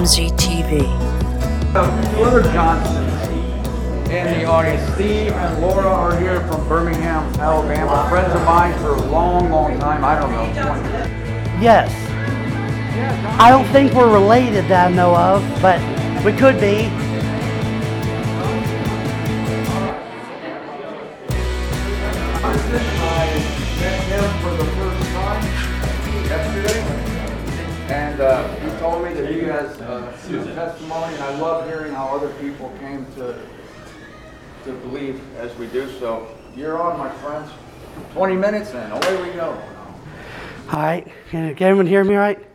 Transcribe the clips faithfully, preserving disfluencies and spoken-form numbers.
M Z T V. Brother Johnson in the audience. Steve and Laura are here from Birmingham, Alabama. Friends of mine for a long, long time. I don't know, twenty years. Yes. I don't think we're related that I know of, but we could be. I met him for the first time yesterday, and uh, he told me that he has uh, some testimony, and I love hearing how other people came to to believe as we do. So you're on, my friends. twenty minutes, and away we go. All right. Can, can everyone hear me all right?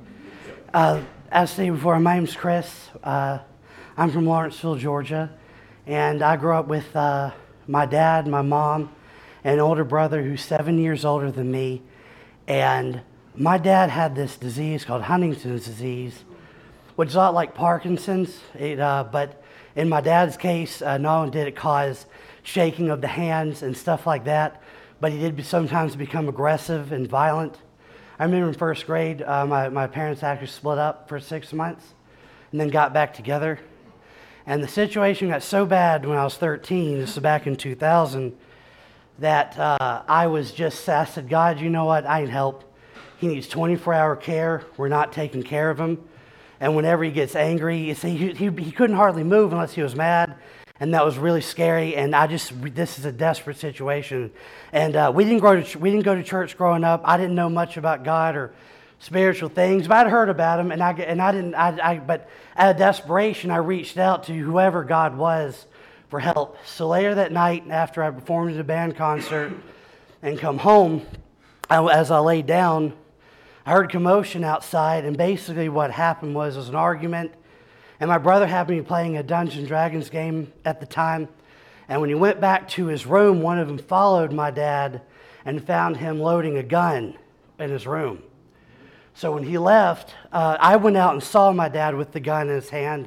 Uh, as stated before, my name's Chris. Uh, I'm from Lawrenceville, Georgia, and I grew up with uh, my dad, my mom, and an older brother who's seven years older than me. And my dad had this disease called Huntington's disease, which is a lot like Parkinson's. It, uh, but in my dad's case, uh, not only did it cause shaking of the hands and stuff like that, but he did sometimes become aggressive and violent. I remember in first grade, uh, my, my parents actually split up for six months and then got back together. And the situation got so bad when I was thirteen, this was back in two thousand, that uh, I was just, I said, God, you know what, I need help. He needs twenty-four hour care. We're not taking care of him. And whenever he gets angry, you see, he, he, he couldn't hardly move unless he was mad. And that was really scary. And I just, this is a desperate situation. And uh, we didn't go to we didn't go to church growing up. I didn't know much about God or spiritual things, but I'd heard about him. And I and I didn't. I, I but out of desperation, I reached out to whoever God was for help. So later that night, after I performed at a band concert and come home, I, as I laid down, I heard commotion outside. And basically, what happened was, was an argument. And my brother happened to be playing a Dungeons and Dragons game at the time. And when he went back to his room, one of them followed my dad and found him loading a gun in his room. So when he left, uh, I went out and saw my dad with the gun in his hand.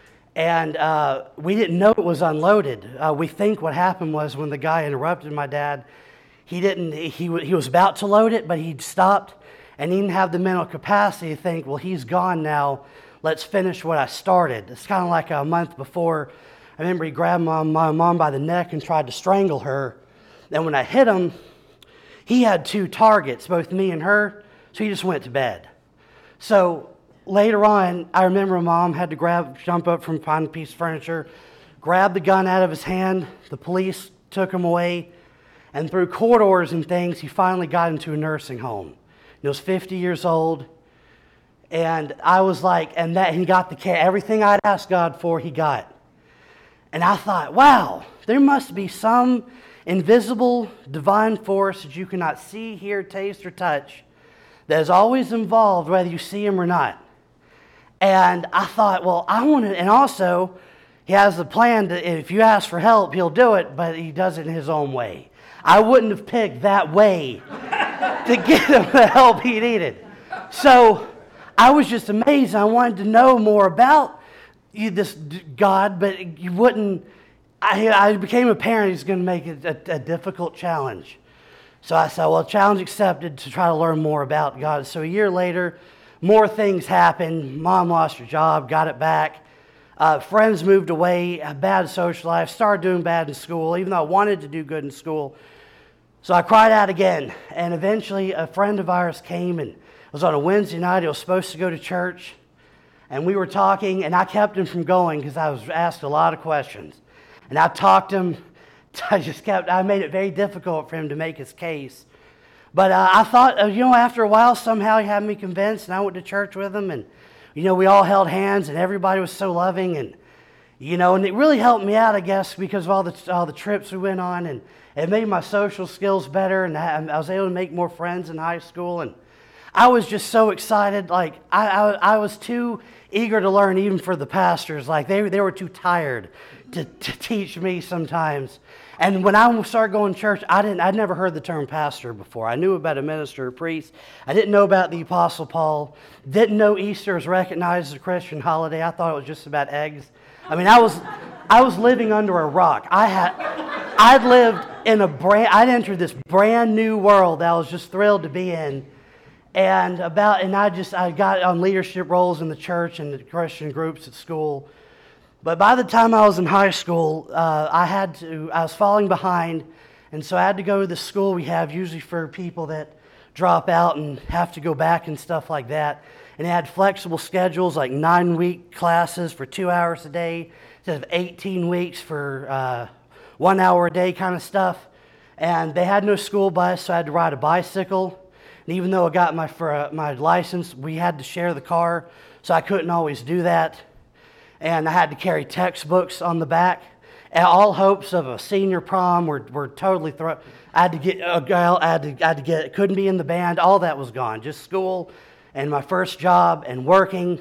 And uh, we didn't know it was unloaded. Uh, we think what happened was when the guy interrupted my dad, he didn't. He, he was about to load it, but he stopped and he didn't have the mental capacity to think, well, he's gone now. Let's finish what I started. It's kind of like a month before. I remember he grabbed my, my mom by the neck and tried to strangle her. And when I hit him, he had two targets, both me and her, so he just went to bed. So later on, I remember Mom had to grab, jump up from behind a piece of furniture, grab the gun out of his hand. The police took him away. And through corridors and things, he finally got into a nursing home. He was fifty years old. And I was like, and that he got the care. Everything I'd asked God for, he got. And I thought, wow, there must be some invisible divine force that you cannot see, hear, taste, or touch that is always involved, whether you see him or not. And I thought, well, I want to, and also, he has a plan that if you ask for help, he'll do it, but he does it in his own way. I wouldn't have picked that way to get him the help he needed. So I was just amazed. I wanted to know more about you, this God, but you wouldn't. I, I became a parent. He's going to make it a, a difficult challenge. So I said, well, challenge accepted to try to learn more about God. So a year later, more things happened. Mom lost her job, got it back. Uh, friends moved away, a bad social life, started doing bad in school, even though I wanted to do good in school. So I cried out again, and eventually a friend of ours came, and it was on a Wednesday night. He was supposed to go to church, and we were talking, and I kept him from going because I was asked a lot of questions. And I talked him, I just kept, I made it very difficult for him to make his case. But uh, I thought, uh, you know, after a while, somehow he had me convinced, and I went to church with him, and, you know, we all held hands, and everybody was so loving, and, you know, and it really helped me out, I guess, because of all the, all the trips we went on, and it made my social skills better, and I, I was able to make more friends in high school, and I was just so excited. Like, I, I, I was too eager to learn, even for the pastors. Like, they, they were too tired to, to teach me sometimes. And when I started going to church, I didn't, I'd never heard the term pastor before. I knew about a minister, a priest. I didn't know about the Apostle Paul. Didn't know Easter was recognized as a Christian holiday. I thought it was just about eggs. I mean, I was, I was living under a rock. I had, I'd lived in a brand, I'd entered this brand new world that I was just thrilled to be in. And about and I just I got on leadership roles in the church and the Christian groups at school. But by the time I was in high school, uh, I had to I was falling behind, and so I had to go to the school we have usually for people that drop out and have to go back and stuff like that. And it had flexible schedules, like nine-week classes for two hours a day, instead of eighteen weeks for uh, one hour a day kind of stuff. And they had no school bus, so I had to ride a bicycle. And even though I got my for, uh, my license, we had to share the car, so I couldn't always do that. And I had to carry textbooks on the back. And all hopes of a senior prom were, were totally thrown. I had to get a girl. I had to, I had to get. Couldn't be in the band. All that was gone. Just school and my first job and working,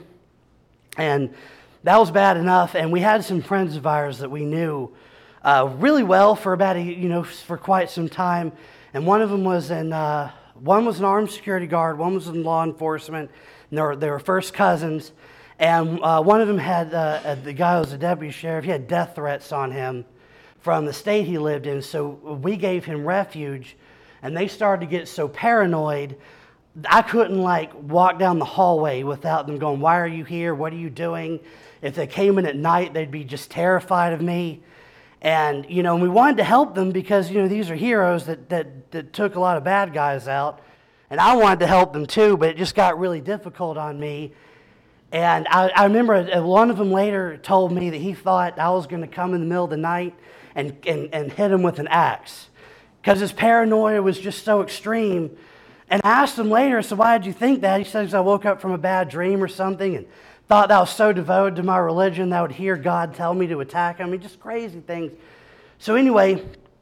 and that was bad enough. And we had some friends of ours that we knew uh, really well for about a, you know for quite some time. And one of them was in uh, one was an armed security guard. One was in law enforcement. And they were, they were first cousins. And uh, one of them had, uh, the guy who was a deputy sheriff, he had death threats on him from the state he lived in. So we gave him refuge, and they started to get so paranoid, I couldn't like walk down the hallway without them going, "Why are you here? What are you doing?" If they came in at night, they'd be just terrified of me. And, you know, we wanted to help them because, you know, these are heroes that, that, that took a lot of bad guys out. And I wanted to help them too, but it just got really difficult on me. And I, I remember one of them later told me that he thought I was going to come in the middle of the night and, and, and hit him with an axe because his paranoia was just so extreme. And I asked him later, so why did you think that? He says, I woke up from a bad dream or something and thought that I was so devoted to my religion that I would hear God tell me to attack him. I mean, just crazy things. So anyway,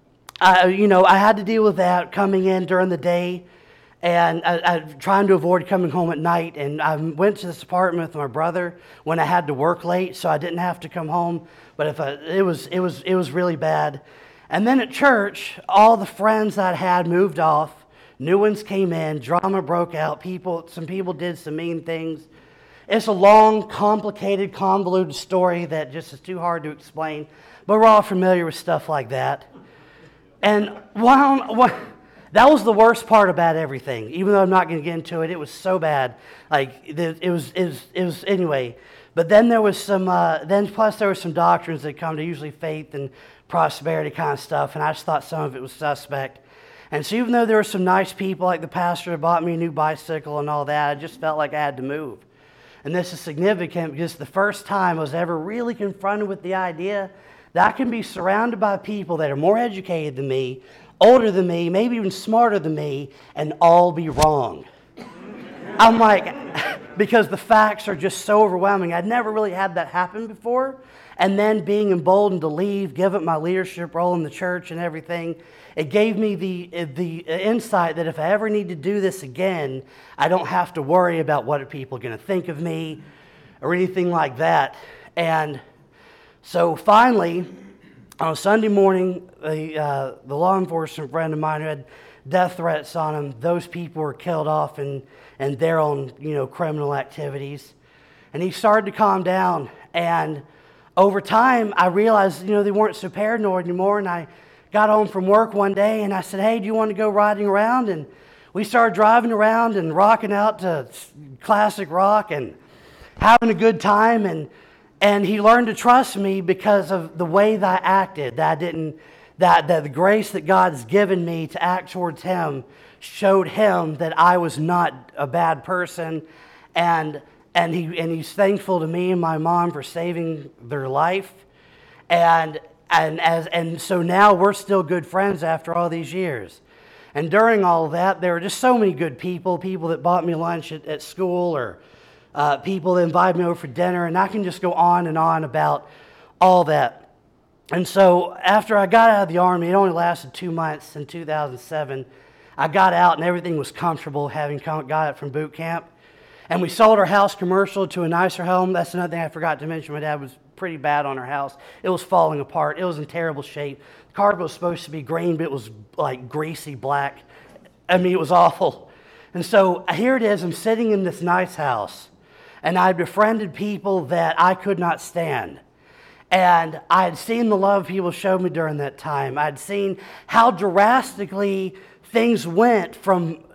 I, you know, I had to deal with that coming in during the day. And I, I trying to avoid coming home at night. And I went to this apartment with my brother when I had to work late, so I didn't have to come home. But if I, it was it was it was really bad. And then at church, all the friends I had moved off. New ones came in. Drama broke out. People, some people did some mean things. It's a long, complicated, convoluted story that just is too hard to explain. But we're all familiar with stuff like that. And while what. That was the worst part about everything. Even though I'm not going to get into it, it was so bad. Like it was, it was, it was anyway. But then there was some. Uh, then plus there were some doctrines that come to usually faith and prosperity kind of stuff, and I just thought some of it was suspect. And so even though there were some nice people, like the pastor that bought me a new bicycle and all that, I just felt like I had to move. And this is significant because the first time I was ever really confronted with the idea that I can be surrounded by people that are more educated than me, older than me, maybe even smarter than me, and all be wrong. I'm like, because the facts are just so overwhelming. I'd never really had that happen before. And then being emboldened to leave, give up my leadership role in the church and everything, it gave me the, the insight that if I ever need to do this again, I don't have to worry about what are people going to think of me or anything like that. And so finally, on a Sunday morning, the, uh, the law enforcement friend of mine who had death threats on him, those people were killed off and, and they're on, you know, criminal activities. And he started to calm down. And over time, I realized, you know, they weren't so paranoid anymore. And I got home from work one day and I said, hey, do you want to go riding around? And we started driving around and rocking out to classic rock and having a good time. And And he learned to trust me because of the way that I acted, that I didn't, that, that the grace that God's given me to act towards him showed him that I was not a bad person. And, and, he, and he's thankful to me and my mom for saving their life. And, and, as, and so now we're still good friends after all these years. And during all of that, there were just so many good people, people that bought me lunch at, at school or Uh, people that invited me over for dinner, and I can just go on and on about all that. And so after I got out of the Army, it only lasted two months in two thousand seven. I got out and everything was comfortable having come, got it from boot camp. And we sold our house commercial to a nicer home. That's another thing I forgot to mention. My dad was pretty bad on our house. It was falling apart. It was in terrible shape. The carpet was supposed to be green, but it was like greasy black. I mean, it was awful. And so here it is. I'm sitting in this nice house. And I befriended people that I could not stand. And I had seen the love people showed me during that time. I'd seen how drastically things went from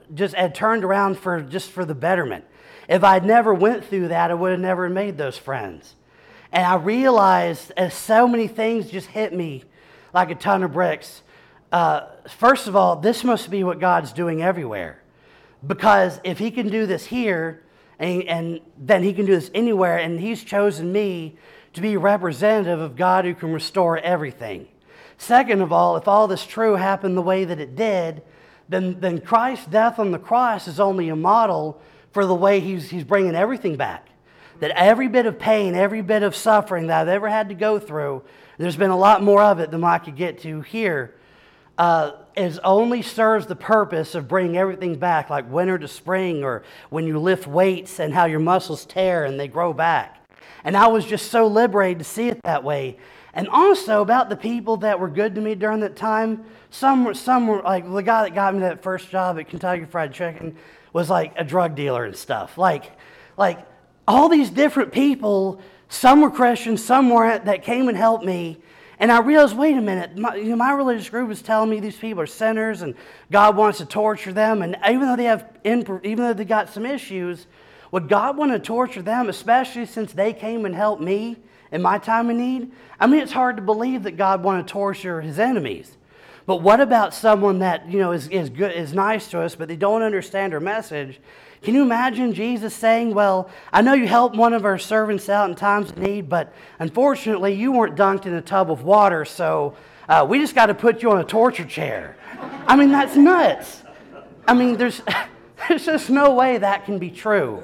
just had turned around for just for the betterment. If I'd never went through that, I would have never made those friends. And I realized as so many things just hit me like a ton of bricks. Uh, first of all, this must be what God's doing everywhere. Because if he can do this here, and, and then he can do this anywhere, and he's chosen me to be representative of God who can restore everything. Second of all, if all this true happened the way that it did, then, then Christ's death on the cross is only a model for the way he's, he's bringing everything back. That every bit of pain, every bit of suffering that I've ever had to go through, there's been a lot more of it than I could get to here, uh, is only serves the purpose of bringing everything back, like winter to spring, or when you lift weights and how your muscles tear and they grow back. And I was just so liberated to see it that way. And also about the people that were good to me during that time, some were, some were like the guy that got me that first job at Kentucky Fried Chicken was like a drug dealer and stuff. Like, like all these different people, some were Christians, some weren't, that came and helped me. And I realized, wait a minute, my, you know, my religious group is telling me these people are sinners and God wants to torture them. And even though they have, even though they got some issues, would God want to torture them, especially since they came and helped me in my time of need? I mean, it's hard to believe that God wanted to torture his enemies. But what about someone that, you know, is, is good, is nice to us, but they don't understand our message? Can you imagine Jesus saying, well, I know you helped one of our servants out in times of need, but unfortunately you weren't dunked in a tub of water, so uh, we just got to put you on a torture chair. I mean, that's nuts. I mean, there's, there's just no way that can be true.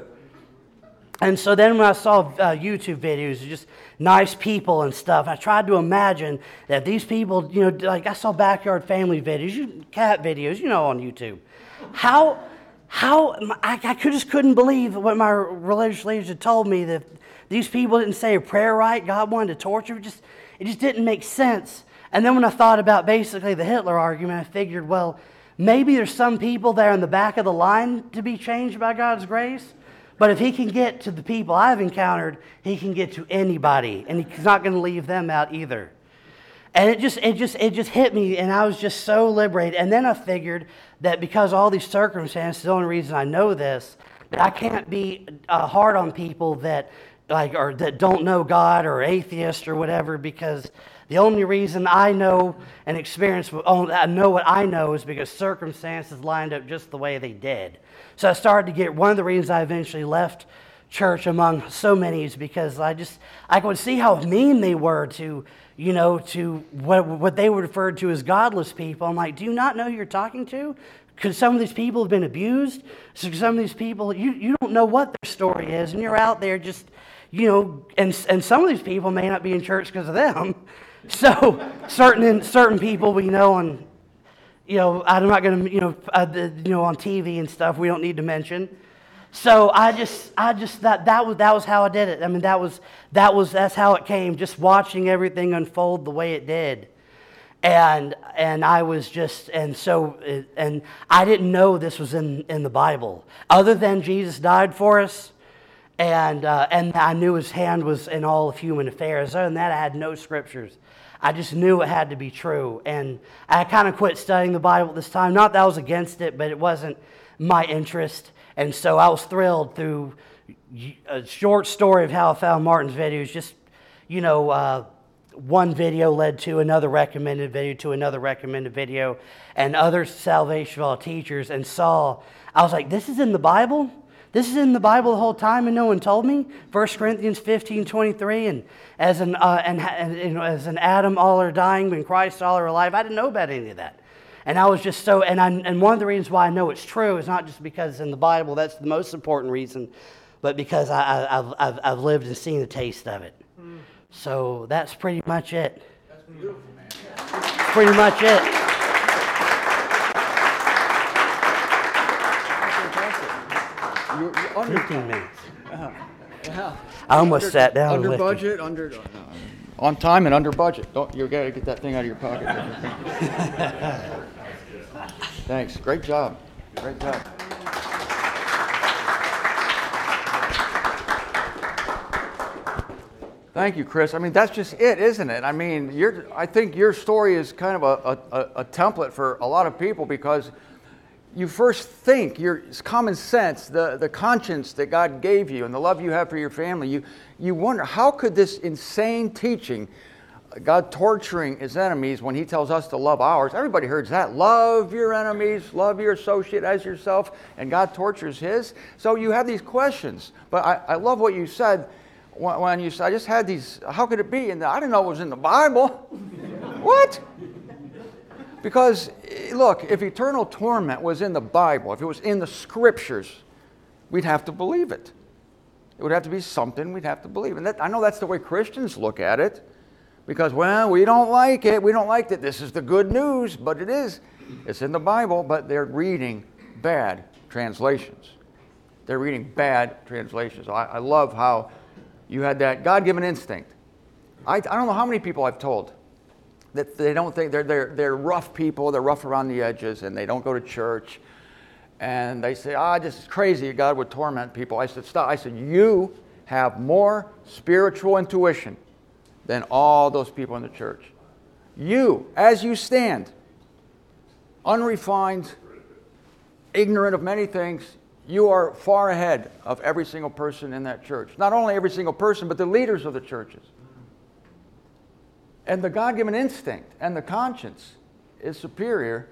And so then when I saw uh, YouTube videos of just nice people and stuff, I tried to imagine that these people, you know, like I saw backyard family videos, you, cat videos, you know, on YouTube. How, how, I, I could, just couldn't believe what my religious leaders had told me, that these people didn't say a prayer right, God wanted to torture. It just, it just didn't make sense. And then when I thought about basically the Hitler argument, I figured, well, maybe there's some people there in the back of the line to be changed by God's grace. But if he can get to the people I've encountered, he can get to anybody, and he's not going to leave them out either. And it just, it just, it just hit me, and I was just so liberated. And then I figured that because all these circumstances, the only reason I know this, that I can't be uh, hard on people that like or that don't know God or atheists or whatever, because the only reason I know and experience, I know what I know is because circumstances lined up just the way they did. So I started to get, one of the reasons I eventually left church among so many is because I just, I could see how mean they were to, you know, to what, what they would refer to as godless people. I'm like, do you not know who you're talking to? Because some of these people have been abused. So some of these people, you, you don't know what their story is, and you're out there just, you know, and and some of these people may not be in church because of them. So certain certain people we know on, you know, I'm not going to, you know, uh, the, you know, on T V and stuff, we don't need to mention. So I just, I just that that was that was how I did it. I mean, that was that was that's how it came. Just watching everything unfold the way it did, and and I was just and so and I didn't know this was in in the Bible, other than Jesus died for us. And uh, and I knew his hand was in all of human affairs. Other than that, I had no scriptures. I just knew it had to be true. And I kind of quit studying the Bible at this time. Not that I was against it, but it wasn't my interest. And so I was thrilled through a short story of how I found Martin's videos. Just, you know, uh, one video led to another recommended video, to another recommended video, and other Salvation Law teachers, and saw, I was like, this is in the Bible? This is in the Bible the whole time, and no one told me. First Corinthians fifteen twenty-three, and as an uh, and, and you know, as an Adam all are dying, but in Christ all are alive. I didn't know about any of that, and I was just so. And I, and one of the reasons why I know it's true is not just because it's in the Bible. That's the most important reason, but because I, I, I've, I've I've lived and seen the taste of it. Mm. So that's pretty much it. That's beautiful, man. That's pretty much it. You're, you're under, fifteen minutes. Uh, yeah. I almost under, sat down. Under and budget, under uh, on time and under budget. Don't you got to get that thing out of your pocket? Thanks. Great job. Great job. Thank you, Chris. I mean, that's just it, isn't it? I mean, you're, I think your story is kind of a, a, a template for a lot of people, because you first think, your common sense, the, the conscience that God gave you and the love you have for your family, you, you wonder, how could this insane teaching, God torturing his enemies when he tells us to love ours, everybody hears that, love your enemies, love your associate as yourself, and God tortures his. So you have these questions. But I, I love what you said when, when you said, I just had these, how could it be? And I didn't know it was in the Bible. What? Because, look, if eternal torment was in the Bible, if it was in the scriptures, we'd have to believe it. It would have to be something we'd have to believe. And that, I know that's the way Christians look at it. Because, well, we don't like it. We don't like that. This is the good news, but it is. It's in the Bible, but they're reading bad translations. They're reading bad translations. I, I love how you had that God-given instinct. I, I don't know how many people I've told that they don't think, they're, they're, they're rough people, they're rough around the edges, and they don't go to church. And they say, ah, this is crazy, God would torment people. I said, stop. I said, you have more spiritual intuition than all those people in the church. You, as you stand, unrefined, ignorant of many things, you are far ahead of every single person in that church. Not only every single person, but the leaders of the churches. And the God-given instinct and the conscience is superior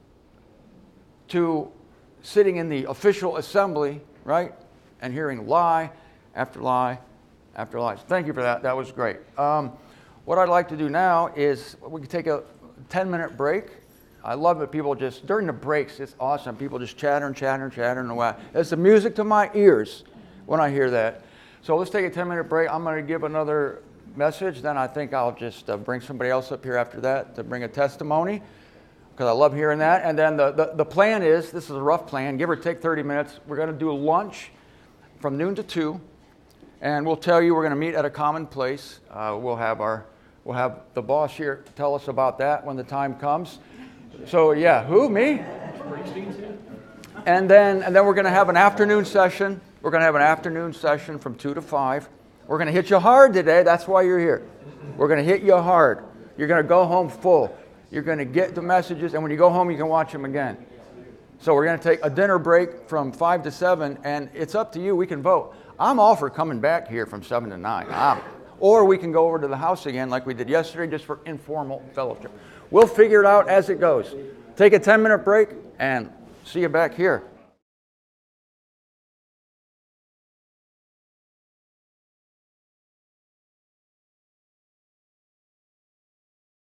to sitting in the official assembly, right, and hearing lie after lie after lie. So thank you for that. That was great. Um, what I'd like to do now is we can take a ten-minute break. I love it. People just, during the breaks, it's awesome. People just chattering, chattering, chattering away. It's the music to my ears when I hear that. So let's take a ten-minute break. I'm going to give another message. Then I think I'll just uh, bring somebody else up here after that to bring a testimony, because I love hearing that. And then the, the, the plan is, this is a rough plan, give or take thirty minutes. We're going to do a lunch from noon to two. And we'll tell you we're going to meet at a common place. Uh, we'll have our, we'll have the boss here tell us about that when the time comes. So yeah, who, me? And then, and then we're going to have an afternoon session. We're going to have an afternoon session from two to five. We're going to hit you hard today. That's why you're here. We're going to hit you hard. You're going to go home full. You're going to get the messages, and when you go home, you can watch them again. So we're going to take a dinner break from five to seven, and it's up to you. We can vote. I'm all for coming back here from seven to nine. I'm, or we can go over to the house again like we did yesterday just for informal fellowship. We'll figure it out as it goes. Take a ten-minute break and see you back here.